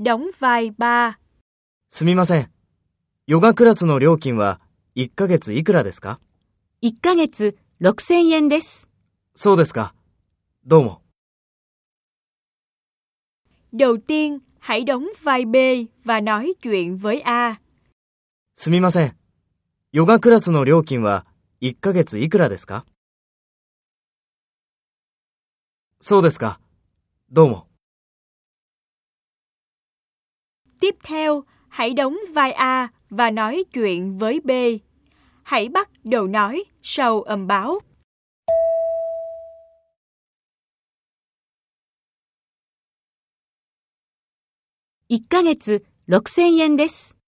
đóng vai ba. すみません。ヨガクラスの料金は1ヶ月いくらですか？ 1ヶ月6000円です。 そうですか。どうも。 Đầu tiên, hãy đóng vai B và nói chuyện với A. すみません。ヨガクラスの料金は1ヶ月いくらですか？そうですか。どうも。 Tiếp theo, hãy đóng vai A và nói chuyện với B. Hãy bắt đầu nói sau âm báo. 1ヶ月6000円です。